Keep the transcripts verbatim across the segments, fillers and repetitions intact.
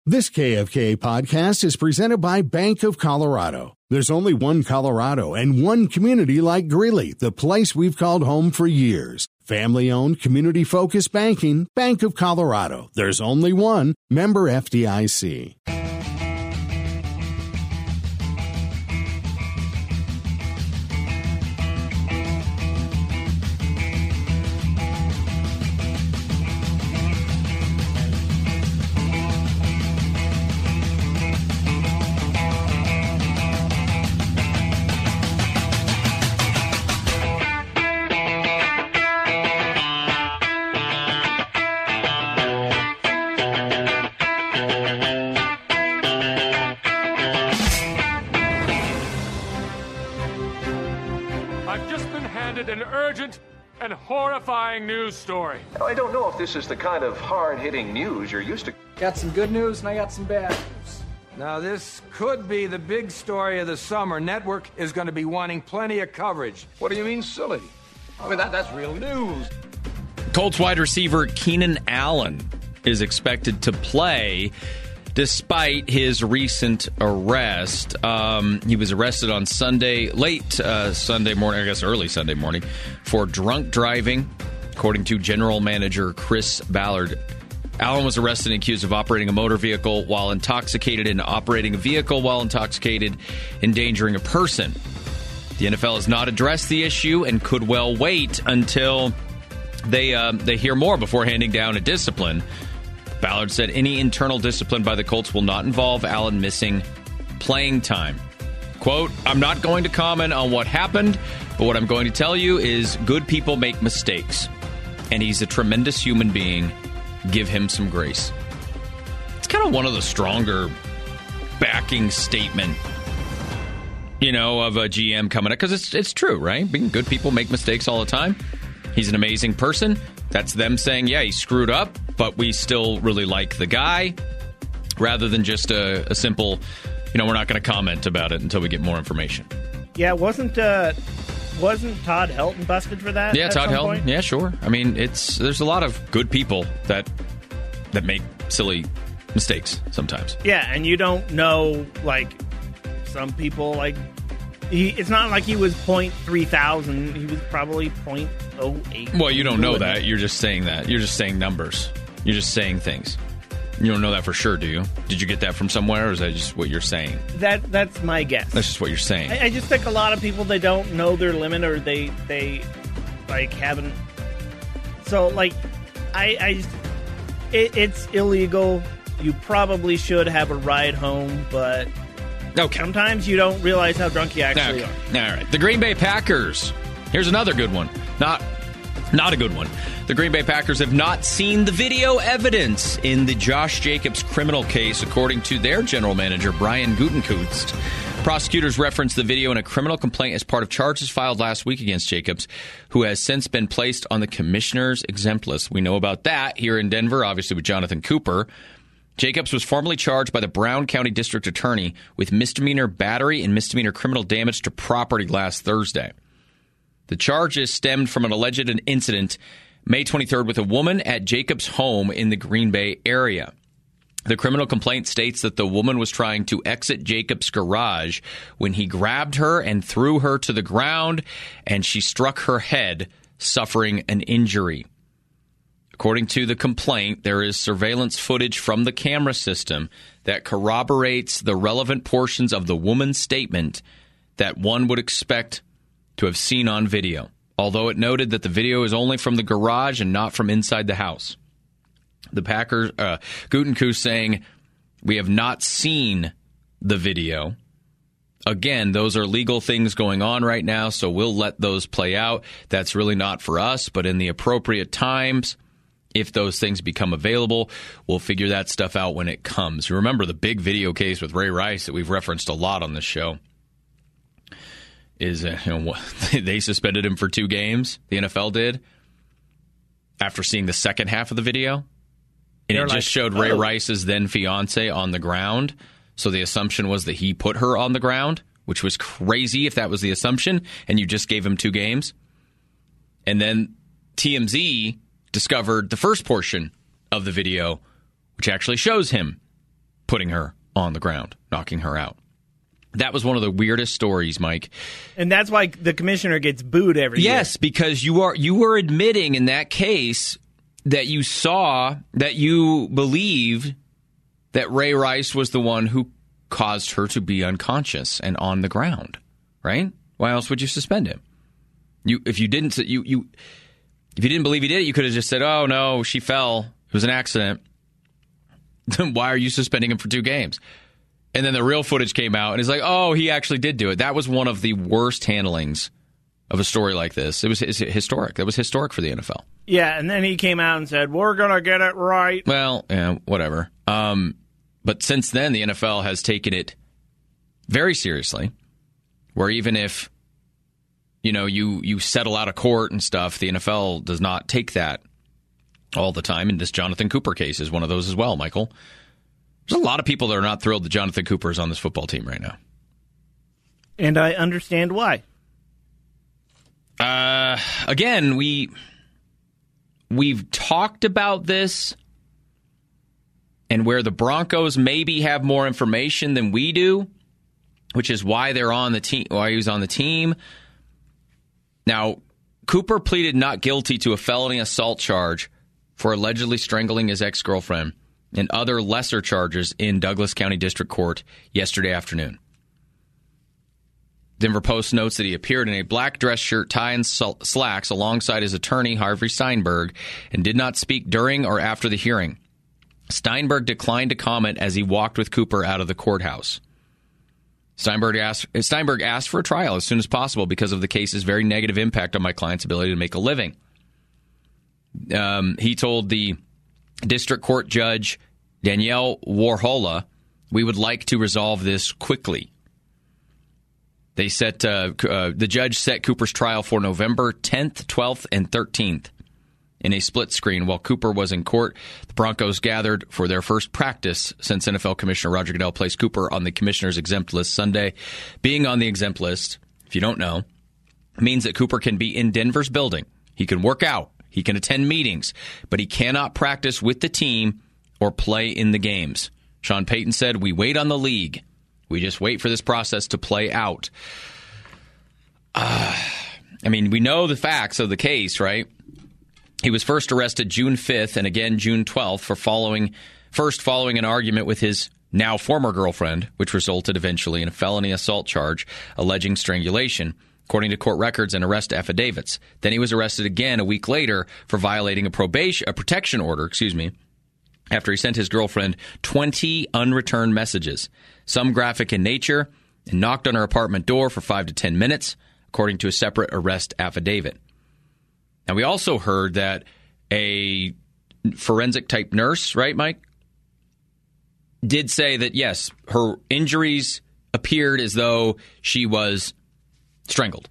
This K F K podcast is presented by Bank of Colorado. There's only one Colorado and one community like Greeley, the place we've called home for years. Family-owned, community-focused banking, Bank of Colorado. There's only one. Member F D I C. and horrifying news story. I don't know if this is the kind of hard-hitting news you're used to. Got some good news and I got some bad news. Now, this could be the big story of the summer. Network is going to be wanting plenty of coverage. What do you mean, silly? I mean, that, that's real news. Colts wide receiver Keenan Allen is expected to play despite his recent arrest. Um, he was arrested on Sunday, late uh, Sunday morning, I guess early Sunday morning, for drunk driving, according to General Manager Chris Ballard. Allen was arrested and accused of operating a motor vehicle while intoxicated and operating a vehicle while intoxicated, endangering a person. The N F L has not addressed the issue and could well wait until they uh, they hear more before handing down a discipline. Ballard said any internal discipline by the Colts will not involve Allen missing playing time. Quote, I'm not going to comment on what happened, but what I'm going to tell you is good people make mistakes, and he's a tremendous human being. Give him some grace. It's kind of one of the stronger backing statement, you know, of a G M coming up, because it's it's true, right? Being good people make mistakes all the time. He's an amazing person. That's them saying, yeah, he screwed up, but we still really like the guy, rather than just a, a simple, you know, we're not going to comment about it until we get more information. Yeah, wasn't uh, wasn't Todd Helton busted for that? Yeah, Todd Helton. Point? Yeah, sure. I mean, it's there's a lot of good people that that make silly mistakes sometimes. Yeah, and you don't know, like, some people, like, he, it's not like he was point three thousand. He was probably point oh eight. Well, you don't know that. You're just saying that. You're just saying numbers. You're just saying things. You don't know that for sure, do you? Did you get that from somewhere, or is that just what you're saying? That That's my guess. That's just what you're saying. I, I just think a lot of people, they don't know their limit, or they, they like, haven't. So, like, I, I just, it, it's illegal. You probably should have a ride home, but okay. Sometimes you don't realize how drunk you actually okay. are. All right. The Green Bay Packers. Here's another good one. Not not a good one. The Green Bay Packers have not seen the video evidence in the Josh Jacobs criminal case, according to their general manager, Brian Gutekunst. Prosecutors referenced the video in a criminal complaint as part of charges filed last week against Jacobs, who has since been placed on the commissioner's exempt list. We know about that here in Denver, obviously with Jonathan Cooper. Jacobs was formally charged by the Brown County District Attorney with misdemeanor battery and misdemeanor criminal damage to property last Thursday. The charges stemmed from an alleged incident May twenty-third with a woman at Jacobs' home in the Green Bay area. The criminal complaint states that the woman was trying to exit Jacobs' garage when he grabbed her and threw her to the ground, and she struck her head, suffering an injury. According to the complaint, there is surveillance footage from the camera system that corroborates the relevant portions of the woman's statement that one would expect to have seen on video, although it noted that the video is only from the garage and not from inside the house. The Packers, uh, Gutekunst saying, we have not seen the video. Again, those are legal things going on right now, so we'll let those play out. That's really not for us, but in the appropriate times, if those things become available, we'll figure that stuff out when it comes. Remember the big video case with Ray Rice that we've referenced a lot on this show? Is uh, you know, they suspended him for two games, the N F L did, after seeing the second half of the video. And They're it like, just showed Ray oh. Rice's then fiance on the ground. So the assumption was that he put her on the ground, which was crazy if that was the assumption, and you just gave him two games. And then T M Z discovered the first portion of the video, which actually shows him putting her on the ground, knocking her out. That was one of the weirdest stories, Mike. And that's why the commissioner gets booed every year. Yes, because you are you were admitting in that case that you saw, that you believed that Ray Rice was the one who caused her to be unconscious and on the ground, right? Why else would you suspend him? You if you didn't you you if you didn't believe he did it, you could have just said, "Oh no, she fell. It was an accident." Then why are you suspending him for two games? And then the real footage came out, and it's like, oh, he actually did do it. That was one of the worst handlings of a story like this. It was historic. That was historic for the N F L. Yeah, and then he came out and said, we're going to get it right. Well, yeah, whatever. Um, but since then, the N F L has taken it very seriously, where even if, you know, you, you settle out of court and stuff, the N F L does not take that all the time. And this Jonathan Cooper case is one of those as well, Michael. There's a lot of people that are not thrilled that Jonathan Cooper is on this football team right now. And I understand why. Uh, again, we, we've talked about this and where the Broncos maybe have more information than we do, which is why they're on the team, why he was on the team. Now, Cooper pleaded not guilty to a felony assault charge for allegedly strangling his ex-girlfriend and other lesser charges in Douglas County District Court yesterday afternoon. Denver Post notes that he appeared in a black dress shirt, tie, and slacks alongside his attorney, Harvey Steinberg, and did not speak during or after the hearing. Steinberg declined to comment as he walked with Cooper out of the courthouse. Steinberg asked, Steinberg asked for a trial as soon as possible because of the case's very negative impact on my client's ability to make a living. Um, he told the District Court Judge Danielle Warhola, we would like to resolve this quickly. They set uh, uh, the judge set Cooper's trial for November tenth, twelfth, and thirteenth in a split screen. While Cooper was in court, the Broncos gathered for their first practice since N F L Commissioner Roger Goodell placed Cooper on the commissioner's exempt list Sunday. Being on the exempt list, if you don't know, means that Cooper can be in Denver's building. He can work out. He can attend meetings, but he cannot practice with the team or play in the games. Sean Payton said, we wait on the league. We just wait for this process to play out. Uh, I mean, we know the facts of the case, right? He was first arrested June fifth and again June twelfth for following, first following an argument with his now former girlfriend, which resulted eventually in a felony assault charge alleging strangulation, according to court records and arrest affidavits. Then he was arrested again a week later for violating a probation, a protection order, excuse me, after he sent his girlfriend twenty unreturned messages, some graphic in nature, and knocked on her apartment door for five to ten minutes, according to a separate arrest affidavit. Now, we also heard that a forensic-type nurse, right, Mike, did say that, yes, her injuries appeared as though she was strangled.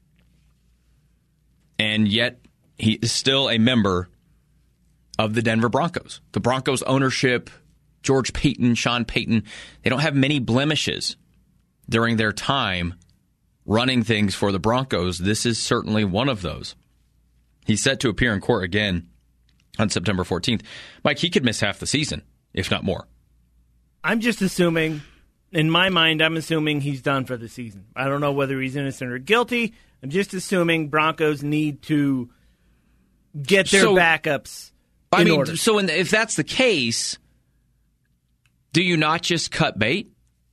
And yet, he is still a member of the Denver Broncos. The Broncos ownership, George Payton, Sean Payton, they don't have many blemishes during their time running things for the Broncos. This is certainly one of those. He's set to appear in court again on September fourteenth. Mike, he could miss half the season, if not more. I'm just assuming, in my mind, I'm assuming he's done for the season. I don't know whether he's innocent or guilty. I'm just assuming Broncos need to get their so, backups in I mean, order. So in, if that's the case, do you not just cut bait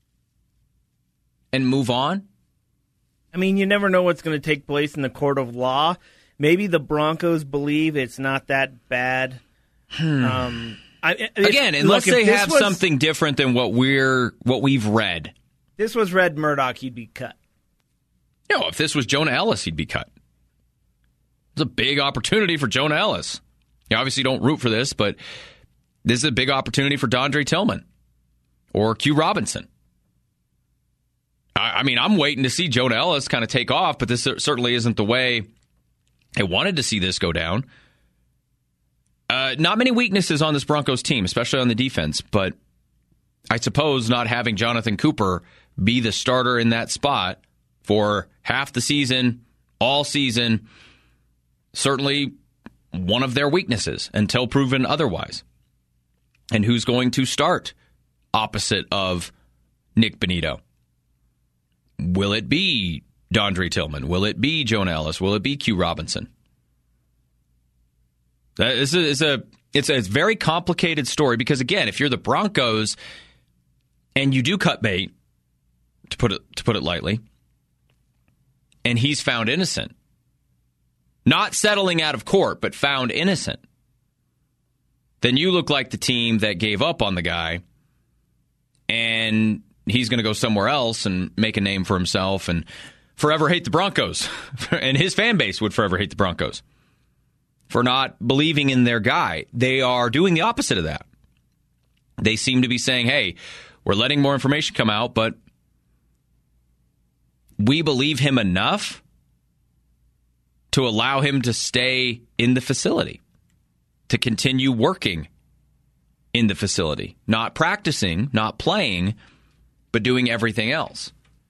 and move on? I mean, you never know what's going to take place in the court of law. Maybe the Broncos believe it's not that bad. Hmm. Um, I, if, Again, unless look, they have was, something different than what we're what we've read. This was Red Murdoch, he'd be cut. No, if this was Jonah Ellis, he'd be cut. It's a big opportunity for Jonah Ellis. You obviously don't root for this, but this is a big opportunity for Dondre Tillman or Q Robinson. I, I mean, I'm waiting to see Jonah Ellis kind of take off, but this certainly isn't the way I wanted to see this go down. Uh, not many weaknesses on this Broncos team, especially on the defense, but I suppose not having Jonathan Cooper be the starter in that spot for half the season, all season, certainly one of their weaknesses until proven otherwise. And who's going to start opposite of Nick Bonito? Will it be Dondre Tillman? Will it be Jonah Ellis? Will it be Q Robinson? That is a, is a it's a very complicated story because, again, if you're the Broncos and you do cut bait, to put it to put it lightly, and he's found innocent, not settling out of court, but found innocent, then you look like the team that gave up on the guy, and he's going to go somewhere else and make a name for himself and forever hate the Broncos. And his fan base would forever hate the Broncos for not believing in their guy. They are doing the opposite of that. They seem to be saying, hey, we're letting more information come out, but we believe him enough to allow him to stay in the facility, to continue working in the facility, not practicing, not playing, but doing everything else.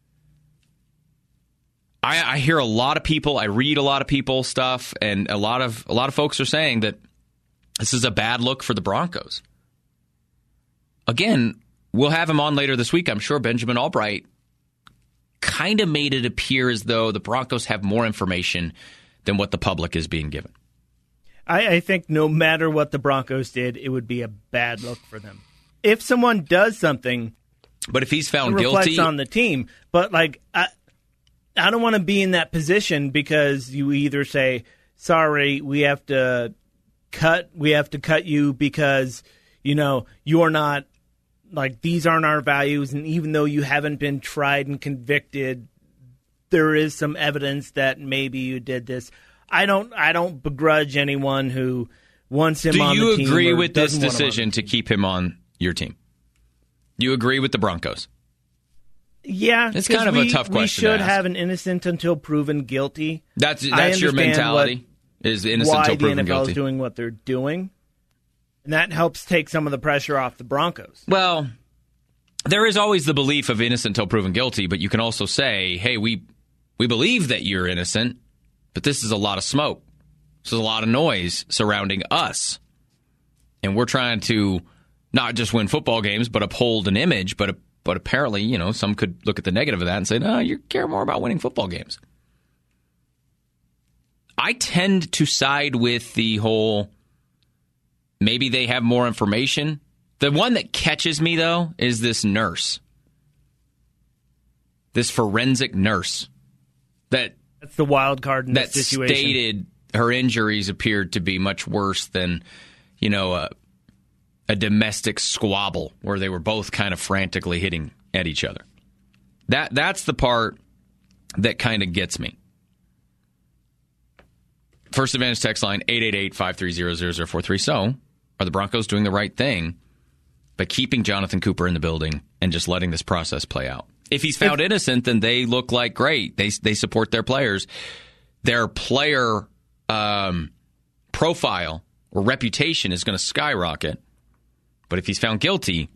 I, I hear a lot of people, I read a lot of people stuff, and a lot of a lot of folks are saying that this is a bad look for the Broncos. Again, we'll have him on later this week. I'm sure Benjamin Albright kind of made it appear as though the Broncos have more information than what the public is being given. I, I think no matter what the Broncos did, it would be a bad look for them. If someone does something, but if he's found it reflects guilty on the team, but like I, I don't want to be in that position because you either say, "Sorry, we have to cut, we have to cut you because you know you're not like these aren't our values, and even though you haven't been tried and convicted, there is some evidence that maybe you did this." I don't. I don't begrudge anyone who wants him Do on the team. Do you agree with this doesn't want him on decision to keep him on your team? You agree with the Broncos? Yeah, it's kind of we, a tough question. We should to ask. have an innocent until proven guilty. That's that's your mentality. What, is innocent why until proven the N F L guilty. Is doing what they're doing, and that helps take some of the pressure off the Broncos. Well, there is always the belief of innocent until proven guilty, but you can also say, "Hey, we we believe that you're innocent." But this is a lot of smoke. This is a lot of noise surrounding us. And we're trying to not just win football games, but uphold an image. But but apparently, you know, some could look at the negative of that and say, no, you care more about winning football games. I tend to side with the whole, maybe they have more information. The one that catches me, though, is this nurse. This forensic nurse that... That's the wild card in that this situation. Stated her injuries appeared to be much worse than, you know, a, a domestic squabble where they were both kind of frantically hitting at each other. That that's the part that kind of gets me. First Advantage text line eight eight eight, five three zero, zero zero four three. So, are the Broncos doing the right thing by keeping Jonathan Cooper in the building and just letting this process play out? If he's found if, innocent, then they look like great. They they support their players. Their player um, profile or reputation is going to skyrocket. But if he's found guilty,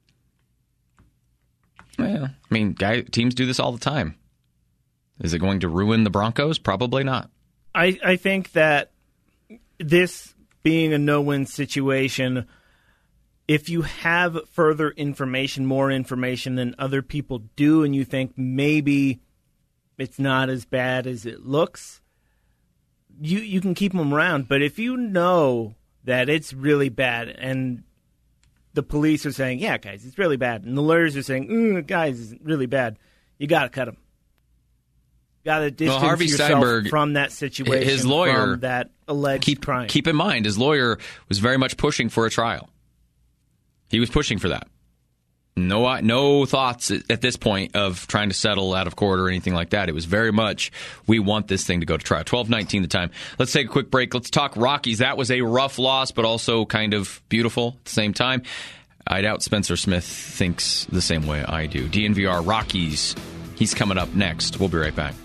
well, I mean, guy, teams do this all the time. Is it going to ruin the Broncos? Probably not. I, I think that this being a no-win situation, if you have further information, more information than other people do, and you think maybe it's not as bad as it looks, you you can keep them around. But if you know that it's really bad, and the police are saying, yeah, guys, it's really bad, and the lawyers are saying, mm, guys, it's really bad, you got to cut them. You got to distance well, Harvey yourself Steinberg, from that situation, his lawyer, from that alleged keep, crime. Keep in mind, his lawyer was very much pushing for a trial. He was pushing for that. No, no thoughts at this point of trying to settle out of court or anything like that. It was very much, we want this thing to go to trial. twelve nineteen the time. Let's take a quick break. Let's talk Rockies. That was a rough loss, but also kind of beautiful at the same time. I doubt Spencer Smith thinks the same way I do. D N V R Rockies. He's coming up next. We'll be right back.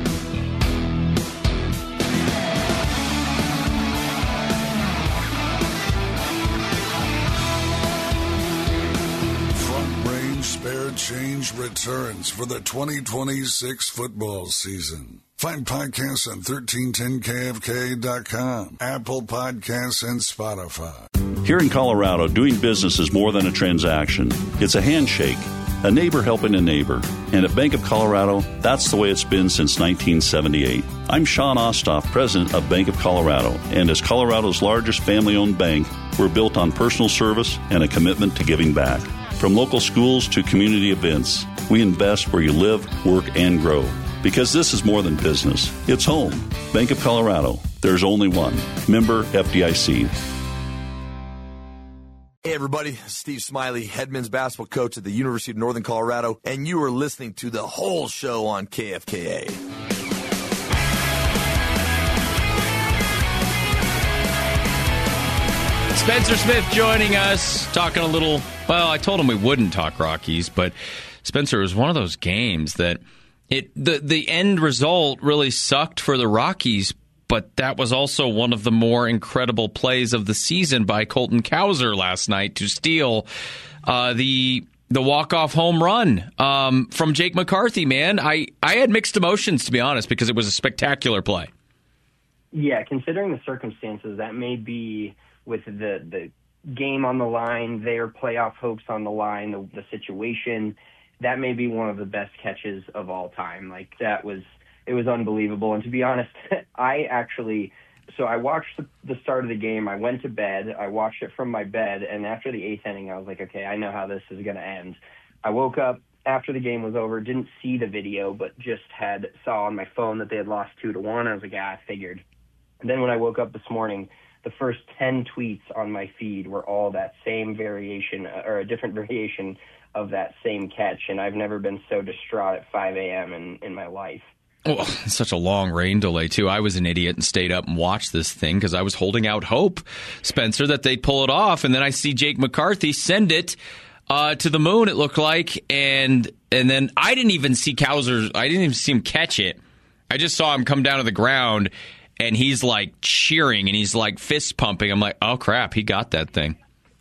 Spare Change returns for the twenty twenty-six football season. Find podcasts on thirteen ten K F K dot com, Apple Podcasts, and Spotify. Here in Colorado, doing business is more than a transaction. It's a handshake, a neighbor helping a neighbor. And at Bank of Colorado, that's the way it's been since nineteen seventy-eight. I'm Sean Ostoff, president of Bank of Colorado. And as Colorado's largest family-owned bank, we're built on personal service and a commitment to giving back. From local schools to community events, we invest where you live, work, and grow. Because this is more than business. It's home. Bank of Colorado. There's only one. Member F D I C. Hey everybody, Steve Smiley, head men's basketball coach at the University of Northern Colorado, and you are listening to the whole show on K F K A. Spencer Smith joining us, talking a little, well, I told him we wouldn't talk Rockies, but Spencer, it was one of those games that it the, the end result really sucked for the Rockies, but that was also one of the more incredible plays of the season by Colton Cowser last night to steal uh, the the walk-off home run um, from Jake McCarthy, man. I, I had mixed emotions, to be honest, because it was a spectacular play. Yeah, considering the circumstances, that may be with the, the game on the line, their playoff hopes on the line, the, the situation, that may be one of the best catches of all time. Like, that was... It was unbelievable. And to be honest, I actually, so I watched the, the start of the game. I went to bed. I watched it from my bed. And after the eighth inning, I was like, okay, I know how this is going to end. I woke up after the game was over, didn't see the video, but just had saw on my phone that they had lost two to one. I was like, yeah, I figured. And then when I woke up this morning, the first ten tweets on my feed were all that same variation or a different variation of that same catch. And I've never been so distraught at five a.m. in, in my life. Well, such a long rain delay, too. I was an idiot and stayed up and watched this thing because I was holding out hope, Spencer, that they'd pull it off. And then I see Jake McCarthy send it uh, to the moon, it looked like. And and then I didn't even see Cowser. I didn't even see him catch it. I just saw him come down to the ground, and he's, like, cheering, and he's, like, fist pumping. I'm like, oh, crap, he got that thing.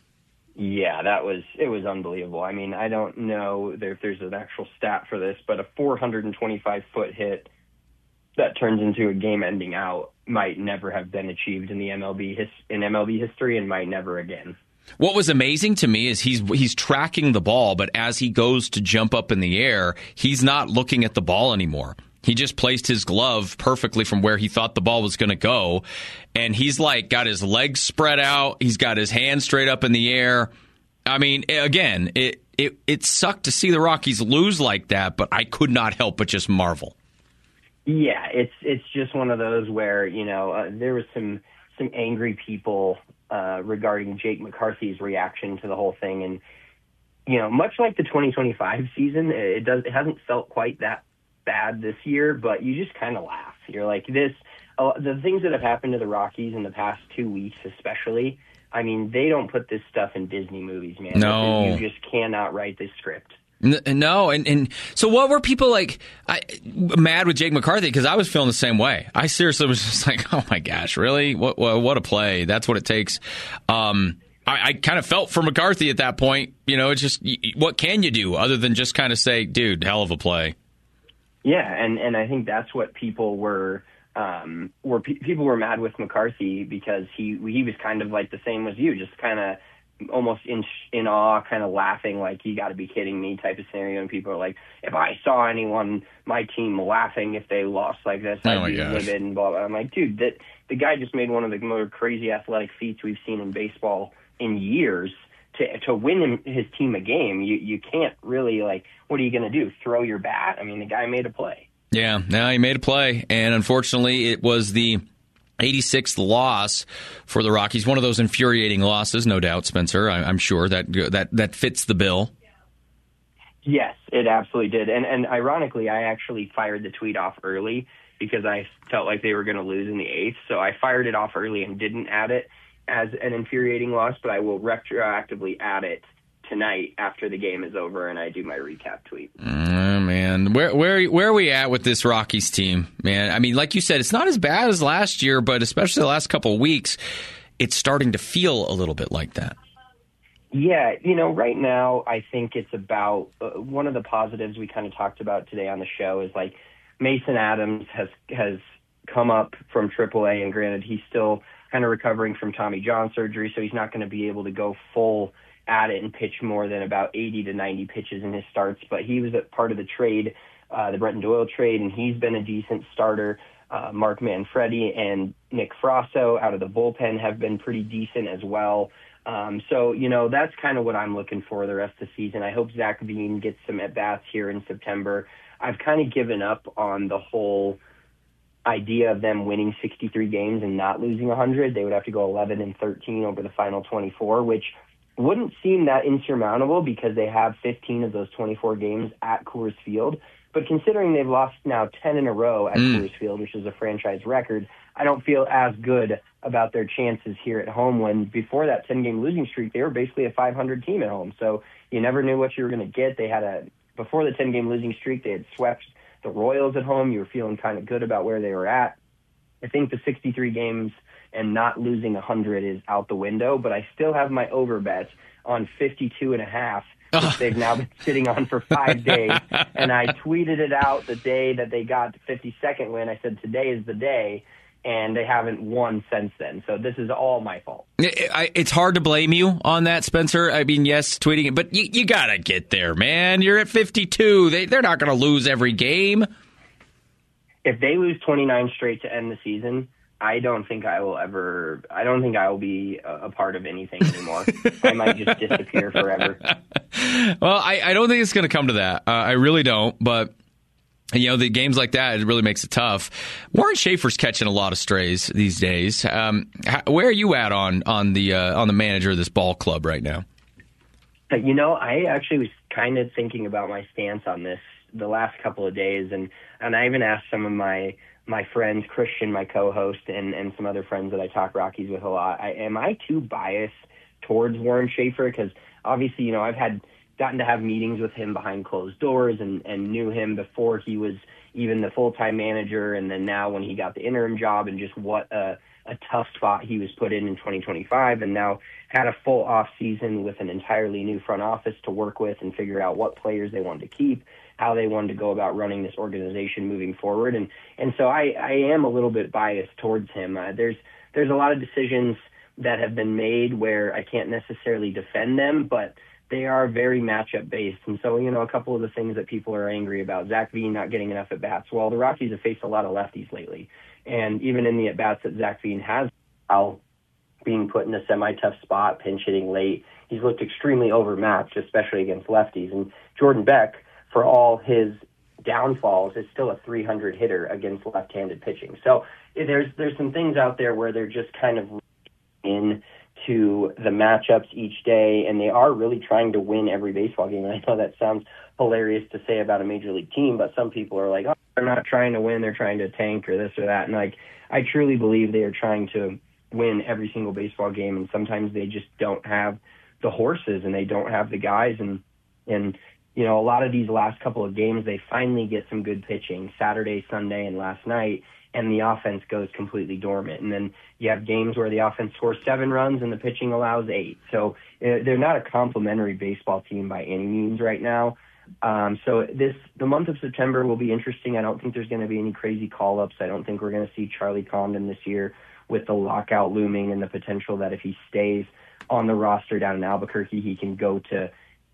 Yeah, that was it was unbelievable. I mean, I don't know if there's an actual stat for this, but a four hundred twenty-five foot hit that turns into a game-ending out might never have been achieved in the M L B his, in M L B history, and might never again. What was amazing to me is he's he's tracking the ball, but as he goes to jump up in the air, he's not looking at the ball anymore. He just placed his glove perfectly from where he thought the ball was going to go. And he's like got his legs spread out. He's got his hands straight up in the air. I mean, again, it, it, it sucked to see the Rockies lose like that, but I could not help but just marvel. Yeah, it's it's just one of those where, you know, uh, there was some, some angry people uh, regarding Jake McCarthy's reaction to the whole thing. And, you know, much like the twenty twenty-five season, it does it hasn't felt quite that bad this year, but you just kind of laugh. You're like, this, uh, the things that have happened to the Rockies in the past two weeks especially, I mean, they don't put this stuff in Disney movies, man. No. You just cannot write this script. No, and, and so what were people like I, mad with Jake McCarthy? Because I was feeling the same way. I seriously was just like, oh my gosh, really? What what, what a play. That's what it takes. Um, I, I kind of felt for McCarthy at that point. You know, it's just, what can you do other than just kind of say, dude, hell of a play. Yeah, and, and I think that's what people were um, were pe- people were mad with McCarthy because he he was kind of like the same as you, just kind of almost in in awe, kind of laughing like, you got to be kidding me type of scenario. And people are like, if I saw anyone, my team laughing if they lost like this, oh I'd be livid and blah, blah. I'm like, dude, that the guy just made one of the more crazy athletic feats we've seen in baseball in years. To to win him, his team a game, you, you can't really, like, what are you going to do, throw your bat? I mean, the guy made a play. Yeah, no, he made a play, and unfortunately it was the eighty-sixth loss for the Rockies. One of those infuriating losses, no doubt, Spencer. I, I'm sure that that that fits the bill. Yes, it absolutely did. And, and ironically, I actually fired the tweet off early because I felt like they were going to lose in the eighth, so I fired it off early and didn't add it as an infuriating loss, but I will retroactively add it tonight after the game is over and I do my recap tweet. Oh, man. Where where where are we at with this Rockies team, man? I mean, like you said, it's not as bad as last year, but especially the last couple of weeks, it's starting to feel a little bit like that. Yeah, you know, right now I think it's about uh, one of the positives we kind of talked about today on the show is, like, Mason Adams has has come up from triple A, and granted, he still kind of recovering from Tommy John surgery, so he's not going to be able to go full at it and pitch more than about eighty to ninety pitches in his starts. But he was a part of the trade, uh, the Brenton Doyle trade, and he's been a decent starter. Uh, Mark Manfredi and Nick Frasso out of the bullpen have been pretty decent as well. Um, so, you know, that's kind of what I'm looking for the rest of the season. I hope Zach Veen gets some at-bats here in September. I've kind of given up on the whole idea of them winning sixty-three games and not losing one hundred. They would have to go eleven and thirteen over the final twenty-four, which wouldn't seem that insurmountable because they have fifteen of those twenty-four games at Coors Field. But considering they've lost now ten in a row at mm. Coors Field, which is a franchise record, I don't feel as good about their chances here at home when before that ten-game losing streak, they were basically a five hundred team at home. So you never knew what you were going to get. They had a before the ten-game losing streak, they had swept the Royals at home. You were feeling kind of good about where they were at. I think the sixty-three games and not losing one hundred is out the window, but I still have my over bet on fifty-two and a half. Which they've now been sitting on for five days. And I tweeted it out the day that they got the fifty-second win. I said, today is the day. And they haven't won since then. So this is all my fault. It's hard to blame you on that, Spencer. I mean, yes, tweeting it, but you, you got to get there, man. You're at fifty-two. They, they're not going to lose every game. If they lose twenty-nine straight to end the season, I don't think I will ever, I don't think I will be a, a part of anything anymore. I might just disappear forever. Well, I, I don't think it's going to come to that. Uh, I really don't. But, you know, the games like that, it really makes it tough. Warren Schaefer's catching a lot of strays these days. Um, how, where are you at on, on the uh, on the manager of this ball club right now? You know, I actually was kind of thinking about my stance on this the last couple of days. And, and I even asked some of my my friends, Christian, my co-host, and, and some other friends that I talk Rockies with a lot. I, am I too biased towards Warren Schaefer? Because obviously, you know, I've had gotten to have meetings with him behind closed doors and, and knew him before he was even the full-time manager, and then now when he got the interim job, and just what a, a tough spot he was put in in twenty twenty-five, and now had a full off season with an entirely new front office to work with and figure out what players they wanted to keep, how they wanted to go about running this organization moving forward. And, and so I, I am a little bit biased towards him. Uh, there's, there's a lot of decisions that have been made where I can't necessarily defend them, but they are very matchup based. And so, you know, a couple of the things that people are angry about, Zach Veen not getting enough at bats. Well, the Rockies have faced a lot of lefties lately. And even in the at bats that Zach Veen has, while being put in a semi-tough spot, pinch hitting late, he's looked extremely overmatched, especially against lefties. And Jordan Beck, for all his downfalls, is still a three hundred hitter against left-handed pitching. So there's there's some things out there where they're just kind of in to the matchups each day, and they are really trying to win every baseball game. And I know that sounds hilarious to say about a major league team, but some people are like, oh, they're not trying to win, they're trying to tank or this or that. And like, I truly believe they are trying to win every single baseball game, and sometimes they just don't have the horses and they don't have the guys. And and you know, a lot of these last couple of games, they finally get some good pitching, Saturday, Sunday, and last night, and the offense goes completely dormant. And then you have games where the offense scores seven runs and the pitching allows eight. So uh, they're not a complimentary baseball team by any means right now. Um, so this the month of September will be interesting. I don't think there's going to be any crazy call-ups. I don't think we're going to see Charlie Condon this year with the lockout looming and the potential that if he stays on the roster down in Albuquerque, he can go to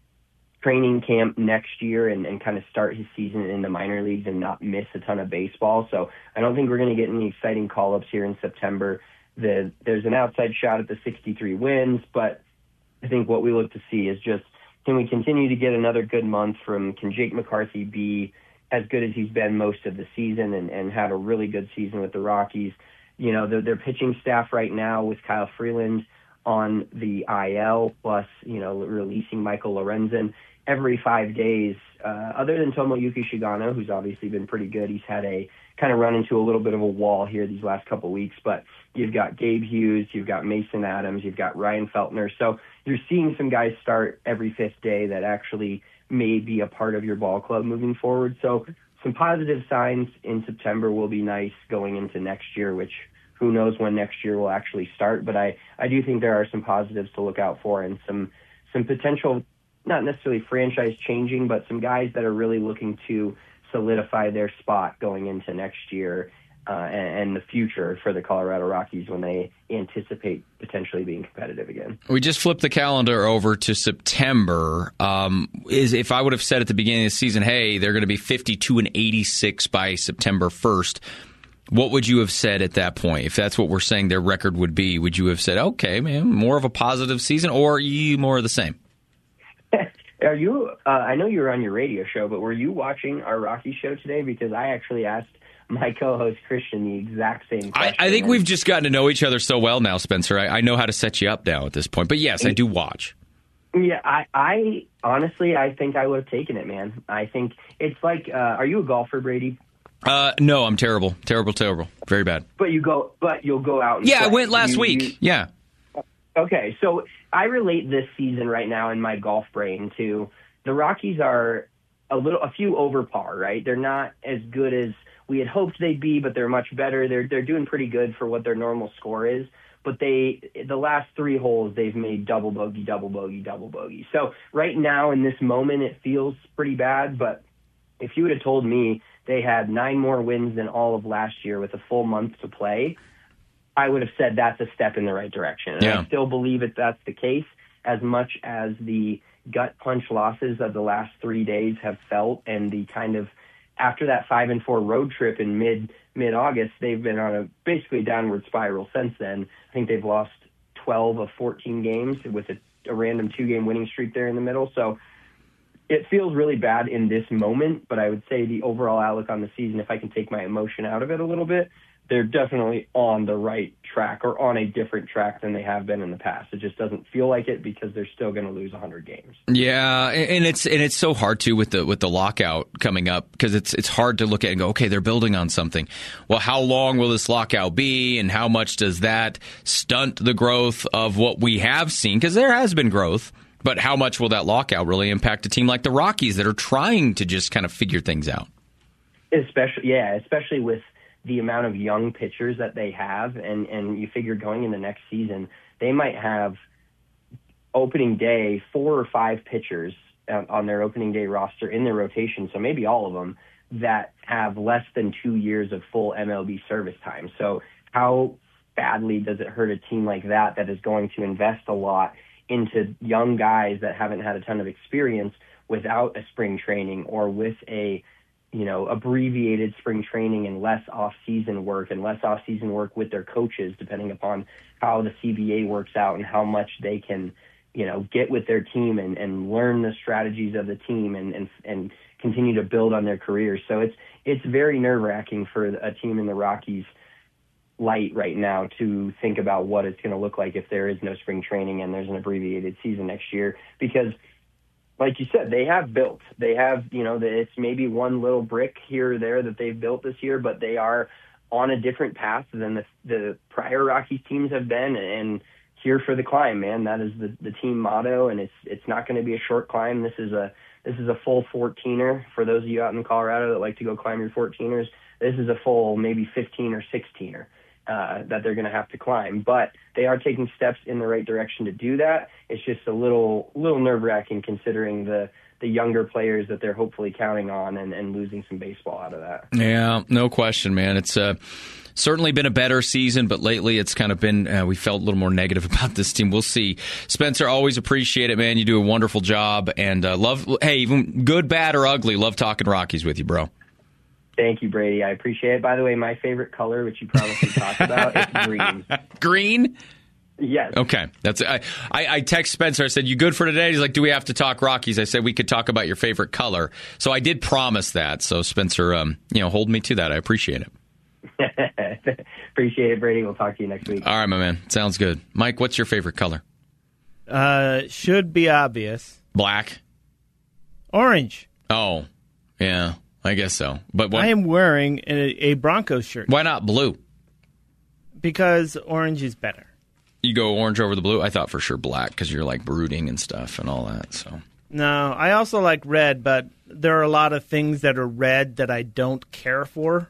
training camp next year and, and kind of start his season in the minor leagues and not miss a ton of baseball. So I don't think we're going to get any exciting call-ups here in September. The, there's an outside shot at the sixty-three wins, but I think what we look to see is just, can we continue to get another good month from, can Jake McCarthy be as good as he's been most of the season and, and had a really good season with the Rockies? You know, their, their pitching staff right now with Kyle Freeland on the I L, plus, you know, releasing Michael Lorenzen every five days, uh, other than Tomoyuki Shigano, who's obviously been pretty good. He's had a kind of run into a little bit of a wall here these last couple of weeks, but you've got Gabe Hughes, you've got Mason Adams, you've got Ryan Feltner. So you're seeing some guys start every fifth day that actually may be a part of your ball club moving forward. So some positive signs in September will be nice going into next year, which who knows when next year will actually start. But I, I do think there are some positives to look out for and some some potential, not necessarily franchise changing, but some guys that are really looking to solidify their spot going into next year. uh, and, and the future for the Colorado Rockies when they anticipate potentially being competitive again. We just flipped the calendar over to September. Um, is if I would have said at the beginning of the season, hey, they're going to be fifty-two and eighty-six by September first, what would you have said at that point? If that's what we're saying their record would be, would you have said, okay, man, more of a positive season, or are you more of the same? Are you? Uh, I know you were on your radio show, but were you watching our Rocky show today? Because I actually asked my co-host Christian the exact same question. I, I think we've just gotten to know each other so well now, Spencer. I, I know how to set you up now at this point. But yes, I do watch. Yeah, I, I honestly, I think I would have taken it, man. I think it's like, uh, are you a golfer, Brady? Uh, no, I'm terrible, terrible, terrible, very bad. But you go, but you'll go out. And yeah, play. I went last you, week. You, yeah. Okay, so I relate this season right now in my golf brain to the Rockies are a little, a few over par, right? They're not as good as we had hoped they'd be, but they're much better. They're they're doing pretty good for what their normal score is. But they, the last three holes, they've made double bogey, double bogey, double bogey. So right now in this moment, it feels pretty bad. But if you would have told me they had nine more wins than all of last year with a full month to play, I would have said that's a step in the right direction. And yeah. I still believe that that's the case, as much as the gut punch losses of the last three days have felt, and the kind of after that five and four road trip in mid mid August, they've been on a basically downward spiral since then. I think they've lost twelve of fourteen games with a, a random two game winning streak there in the middle. So it feels really bad in this moment, but I would say the overall outlook on the season, if I can take my emotion out of it a little bit, they're definitely on the right track, or on a different track than they have been in the past. It just doesn't feel like it because they're still going to lose one hundred games. Yeah, and it's and it's so hard too with the with the lockout coming up, because it's it's hard to look at and go, okay, they're building on something. Well, how long will this lockout be, and how much does that stunt the growth of what we have seen? Because there has been growth, but how much will that lockout really impact a team like the Rockies that are trying to just kind of figure things out? Especially, yeah, especially with the amount of young pitchers that they have, and, and you figure going in the next season, they might have opening day four or five pitchers on their opening day roster in their rotation, so maybe all of them, that have less than two years of full M L B service time. So how badly does it hurt a team like that that is going to invest a lot into young guys that haven't had a ton of experience without a spring training, or with a you know, abbreviated spring training and less off-season work and less off-season work with their coaches, depending upon how the C B A works out and how much they can, you know, get with their team and, and learn the strategies of the team and, and, and continue to build on their careers. So it's, it's very nerve-wracking for a team in the Rockies light right now to think about what it's going to look like if there is no spring training and there's an abbreviated season next year, because like you said, they have built. They have, you know, it's maybe one little brick here or there that they've built this year, but they are on a different path than the, the prior Rockies teams have been, and here for the climb, man. That is the, the team motto, and it's it's not going to be a short climb. This is a this is a full fourteener for those of you out in Colorado that like to go climb your fourteeners. This is a full maybe fifteen or sixteener. Uh, that they're going to have to climb, but they are taking steps in the right direction to do that. It's just a little little nerve-wracking considering the the younger players that they're hopefully counting on, and, and losing some baseball out of that. Yeah, no question, man. It's uh, certainly been a better season, but lately it's kind of been, uh, we felt a little more negative about this team. We'll see. Spencer, always appreciate it, man. You do a wonderful job, and uh, love, hey, even good, bad, or ugly, love talking Rockies with you, bro. Thank you, Brady. I appreciate it. By the way, my favorite color, which you probably talked about, is green. Green? Yes. Okay. That's I, I, I text Spencer. I said, you good for today? He's like, do we have to talk Rockies? I said, we could talk about your favorite color. So I did promise that. So, Spencer, um, you know, hold me to that. I appreciate it. Appreciate it, Brady. We'll talk to you next week. All right, my man. Sounds good. Mike, what's your favorite color? Uh, should be obvious. Black? Orange. Oh, yeah. I guess so. But what, I am wearing a, a Broncos shirt. Why not blue? Because orange is better. You go orange over the blue? I thought for sure black because you're like brooding and stuff and all that. So no, I also like red, but there are a lot of things that are red that I don't care for.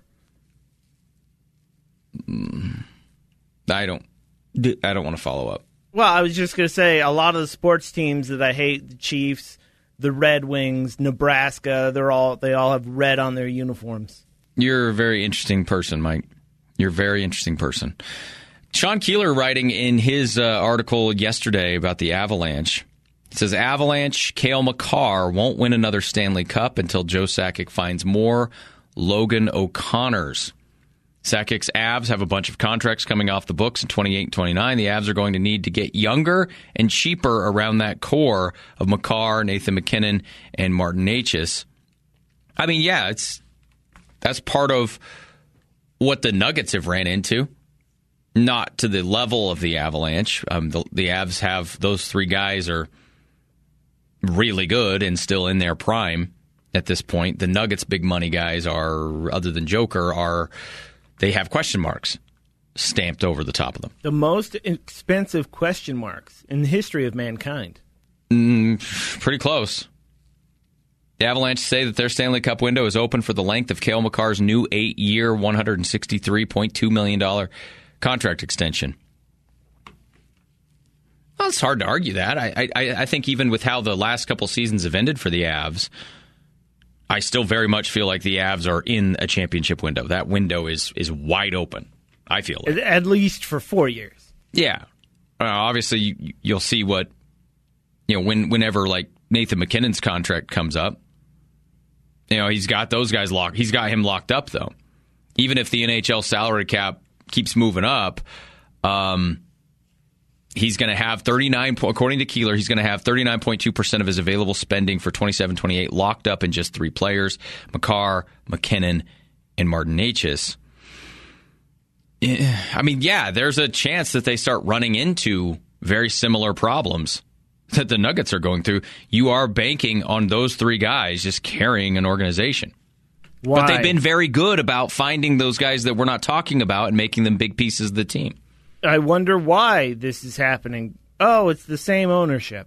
Mm, I don't. I don't want to follow up. Well, I was just going to say a lot of the sports teams that I hate, the Chiefs, the Red Wings, Nebraska, they're all they all have red on their uniforms. You're a very interesting person, Mike. You're a very interesting person. Sean Keeler writing in his uh, article yesterday about the Avalanche. He says, Avalanche, Cale Makar won't win another Stanley Cup until Joe Sakic finds more Logan O'Connors. Sakic's Avs have a bunch of contracts coming off the books in twenty-eight and twenty-nine. The Avs are going to need to get younger and cheaper around that core of Makar, Nathan McKinnon, and Martin Necas. I mean, yeah, it's that's part of what the Nuggets have ran into. Not to the level of the Avalanche. Um, the, the Avs have those three guys are really good and still in their prime at this point. The Nuggets' big money guys are, other than Joker, are they have question marks stamped over the top of them. The most expensive question marks in the history of mankind. Mm, pretty close. The Avalanche say that their Stanley Cup window is open for the length of Cale Makar's new eight-year, one hundred sixty-three point two million dollars contract extension. Well, it's hard to argue that. I, I, I think even with how the last couple seasons have ended for the Avs, I still very much feel like the Avs are in a championship window. That window is is wide open, I feel like. At least for four years. Yeah. Uh, obviously, you, you'll see what, you know, when whenever, like, Nathan McKinnon's contract comes up, you know, he's got those guys locked. He's got him locked up, though. Even if the N H L salary cap keeps moving up, um, he's going to have thirty-nine, according to Keeler, he's going to have thirty-nine point two percent of his available spending for twenty-seven twenty-eight locked up in just three players, Makar, McKinnon, and Martin Necas. I mean, yeah, there's a chance that they start running into very similar problems that the Nuggets are going through. You are banking on those three guys just carrying an organization. Why? But they've been very good about finding those guys that we're not talking about and making them big pieces of the team. I wonder why this is happening. Oh, it's the same ownership.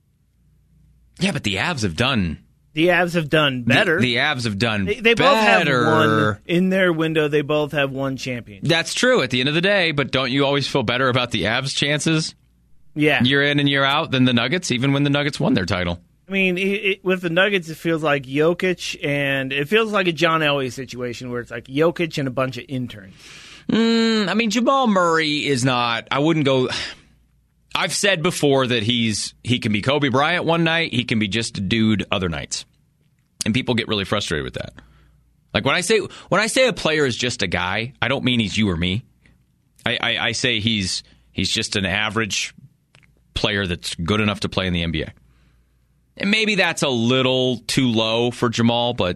Yeah, but the Avs have done... The Avs have done better. The, the Avs have done they, they better. both have one in their window. They both have one championship. That's true at the end of the day, but don't you always feel better about the Avs' chances? Yeah. Year in and year out than the Nuggets, even when the Nuggets won their title. I mean, it, it, with the Nuggets, it feels like Jokic, and it feels like a John Elway situation where it's like Jokic and a bunch of interns. Mm, I mean, Jamal Murray is not, I wouldn't go... I've said before that he's he can be Kobe Bryant one night, he can be just a dude other nights. And people get really frustrated with that. Like when I say when I say a player is just a guy, I don't mean he's you or me. I, I, I say he's he's just an average player that's good enough to play in the N B A. And maybe that's a little too low for Jamal, but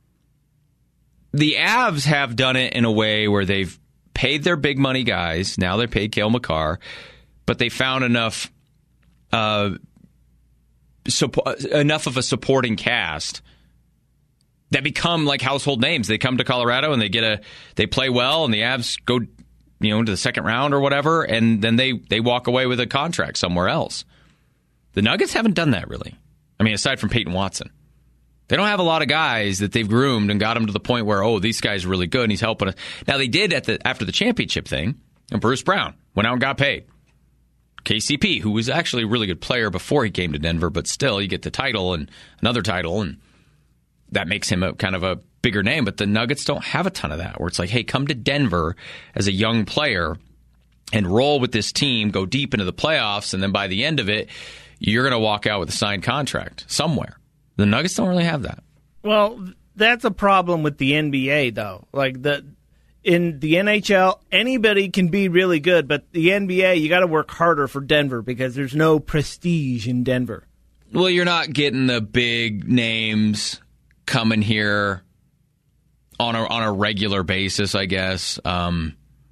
the Avs have done it in a way where they've paid their big money guys. Now they paid Cale Makar, but they found enough uh, support, enough of a supporting cast that become like household names. They come to Colorado and they get a they play well, and the Avs go, you know, into the second round or whatever, and then they they walk away with a contract somewhere else. The Nuggets haven't done that really. I mean, aside from Peyton Watson, they don't have a lot of guys that they've groomed and got them to the point where, oh, these guys are really good and he's helping us. Now they did at the after the championship thing, and Bruce Brown went out and got paid. K C P, who was actually a really good player before he came to Denver, but still, you get the title and another title, and that makes him a kind of a bigger name. But the Nuggets don't have a ton of that, where it's like, hey, come to Denver as a young player and roll with this team, go deep into the playoffs, and then by the end of it, you're going to walk out with a signed contract somewhere. The Nuggets don't really have that. Well, that's a problem with the N B A, though. Like the in the N H L, anybody can be really good, but the N B A, you got to work harder for Denver because there's no prestige in Denver. Well, you're not getting the big names coming here on a on a regular basis, I guess. Um,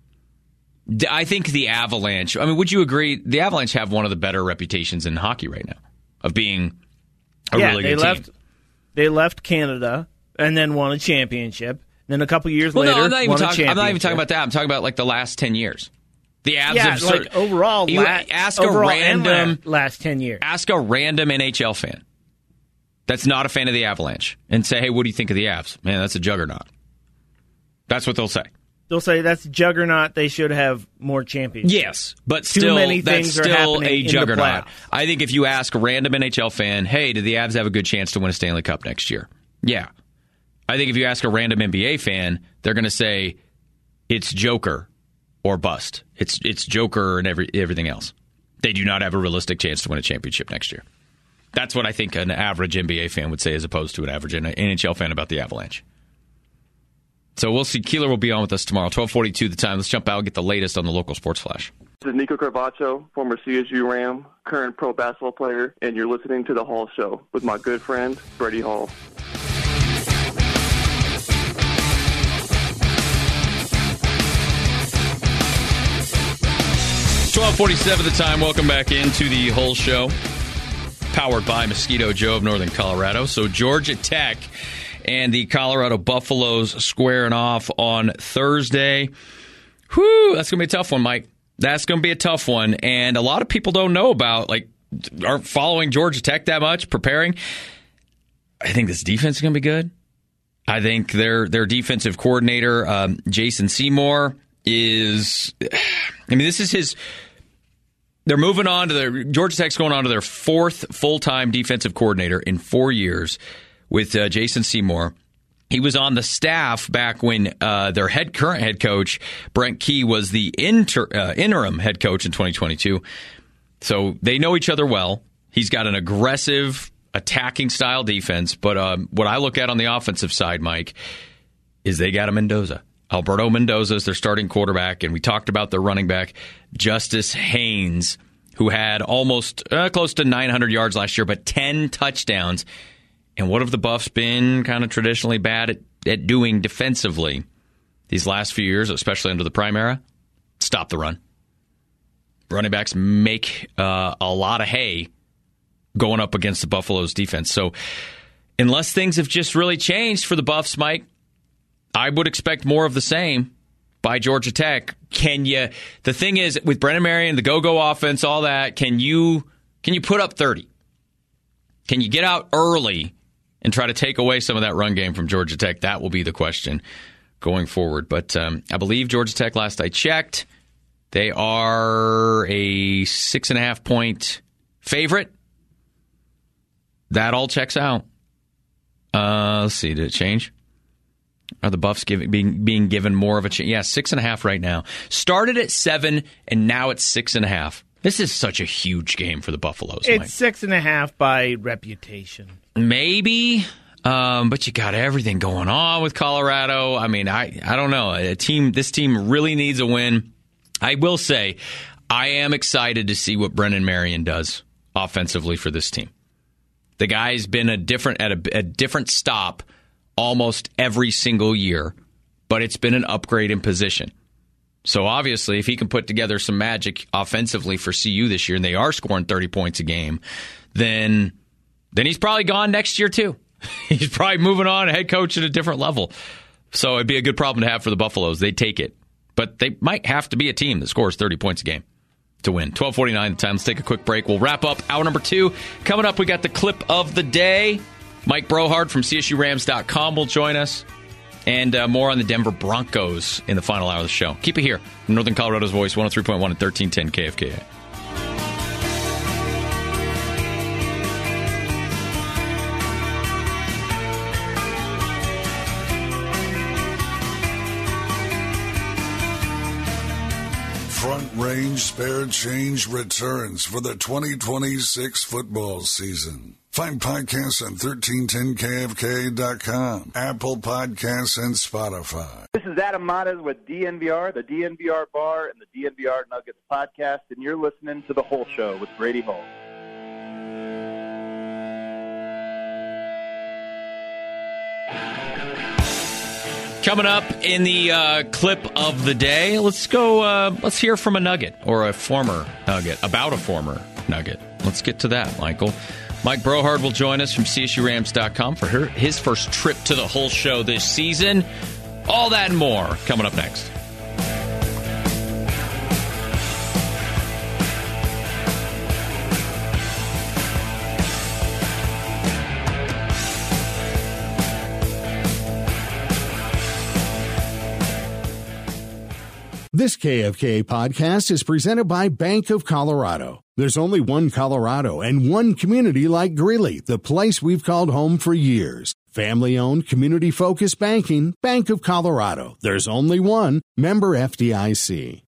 I think the Avalanche, I mean, would you agree? The Avalanche have one of the better reputations in hockey right now of being a yeah, really they good left, team. They left Canada and then won a championship. Then a couple years well, later, no, I'm not even won talking, a I'm not even talking championship. about that. I'm talking about like the last ten years. The Avs yeah, have like cert- overall, you la- ask overall a random la- last ten years. Ask a random N H L fan that's not a fan of the Avalanche and say, hey, what do you think of the Avs? Man, that's a juggernaut. That's what they'll say. They'll say that's a juggernaut. They should have more championships. Yes, but Too still, many that's things are still happening a in the juggernaut. playoffs. I think if you ask a random N H L fan, hey, do the Avs have a good chance to win a Stanley Cup next year? Yeah. I think if you ask a random N B A fan, they're going to say, it's Joker or bust. It's it's Joker and every everything else. They do not have a realistic chance to win a championship next year. That's what I think an average N B A fan would say as opposed to an average N H L fan about the Avalanche. So we'll see. Keeler will be on with us tomorrow, twelve forty-two the time. Let's jump out and get the latest on the local sports flash. This is Nico Carvacho, former C S U Ram, current pro basketball player, and you're listening to The Hall Show with my good friend, Freddie Hall. twelve forty-seven the time. Welcome back into the Hull Show, powered by Mosquito Joe of Northern Colorado. So Georgia Tech and the Colorado Buffaloes squaring off on Thursday. Whew, that's going to be a tough one, Mike. That's going to be a tough one. And a lot of people don't know about, like, aren't following Georgia Tech that much, preparing. I think this defense is going to be good. I think their their defensive coordinator, um, Jason Seymour, is, I mean, this is his, they're moving on to their, Georgia Tech's going on to their fourth full-time defensive coordinator in four years with uh, Jason Seymour. He was on the staff back when uh, their head current head coach, Brent Key, was the inter, uh, interim head coach in twenty twenty-two. So they know each other well. He's got an aggressive, attacking style defense. But um, what I look at on the offensive side, Mike, is they got a Mendoza. Alberto Mendoza is their starting quarterback, and we talked about their running back, Justice Haynes, who had almost uh, close to nine hundred yards last year, but ten touchdowns. And what have the Buffs been kind of traditionally bad at, at doing defensively these last few years, especially under the prime era? Stop the run. Running backs make uh, a lot of hay going up against the Buffalo's defense. So unless things have just really changed for the Buffs, Mike, I would expect more of the same by Georgia Tech. Can you? The thing is, with Brennan Marion, the go-go offense, all that, can you can you put up thirty? Can you get out early and try to take away some of that run game from Georgia Tech? That will be the question going forward. But um, I believe Georgia Tech, last I checked, they are a six and a half point favorite. That all checks out. Uh, let's see, did it change? Are the Buffs giving, being being given more of a chance? Yeah, six and a half right now. Started at seven, and now it's six and a half. This is such a huge game for the Buffaloes. It's Mike. six and a half by reputation. Maybe, um, but you got everything going on with Colorado. I mean, I, I don't know. A team, this team really needs a win. I will say, I am excited to see what Brennan Marion does offensively for this team. The guy's been a different at a, a different stop almost every single year, but it's been an upgrade in position. So obviously, if he can put together some magic offensively for C U this year, and they are scoring thirty points a game, then then he's probably gone next year too. He's probably moving on, head coach at a different level. So it'd be a good problem to have for the Buffaloes. They take it. But they might have to be a team that scores thirty points a game to win. twelve forty-nine the time. Let's take a quick break. We'll wrap up hour number two. Coming up, we got the clip of the day. Mike Brohard from C S U Rams dot com will join us. And uh, more on the Denver Broncos in the final hour of the show. Keep it here. Northern Colorado's Voice, one oh three point one and thirteen ten K F K A. Front Range Spare Change returns for the twenty twenty-six football season. Find podcasts on thirteen ten K F K dot com, Apple Podcasts, and Spotify. This is Adam Matas with D N V R, the D N V R Bar, and the D N V R Nuggets podcast, and you're listening to The Whole Show with Brady Hall. Coming up in the uh, clip of the day, let's go, uh, let's hear from a Nugget, or a former Nugget, about a former Nugget. Let's get to that, Michael. Mike Brohard will join us from C S U Rams dot com for her, his first trip to the Whole Show this season. All that and more coming up next. This K F K A podcast is presented by Bank of Colorado. There's only one Colorado and one community like Greeley, the place we've called home for years. Family-owned, community-focused banking, Bank of Colorado. There's only one. Member F D I C.